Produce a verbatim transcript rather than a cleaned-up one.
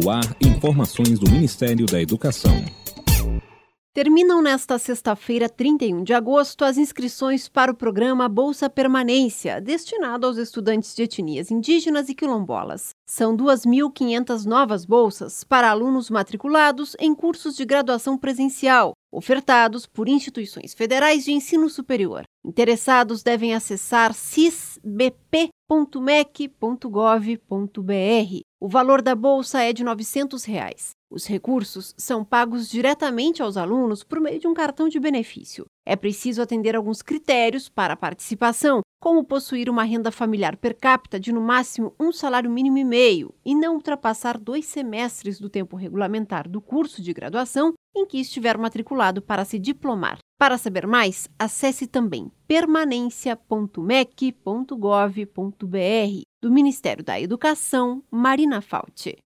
No ar, informações do Ministério da Educação. Terminam nesta sexta-feira, trinta e um de agosto, as inscrições para o programa Bolsa Permanência, destinado aos estudantes de etnias indígenas e quilombolas. São duas mil e quinhentas novas bolsas para alunos matriculados em cursos de graduação presencial, ofertados por instituições federais de ensino superior. Interessados devem acessar cis b p ponto mec ponto gov ponto b r. O valor da bolsa é de novecentos reais. Os recursos são pagos diretamente aos alunos por meio de um cartão de benefício. É preciso atender alguns critérios para a participação, como possuir uma renda familiar per capita de no máximo um salário mínimo e meio e não ultrapassar dois semestres do tempo regulamentar do curso de graduação em que estiver matriculado para se diplomar. Para saber mais, acesse também permanência ponto mec ponto gov ponto b r. Do Ministério da Educação, Marina Fauci.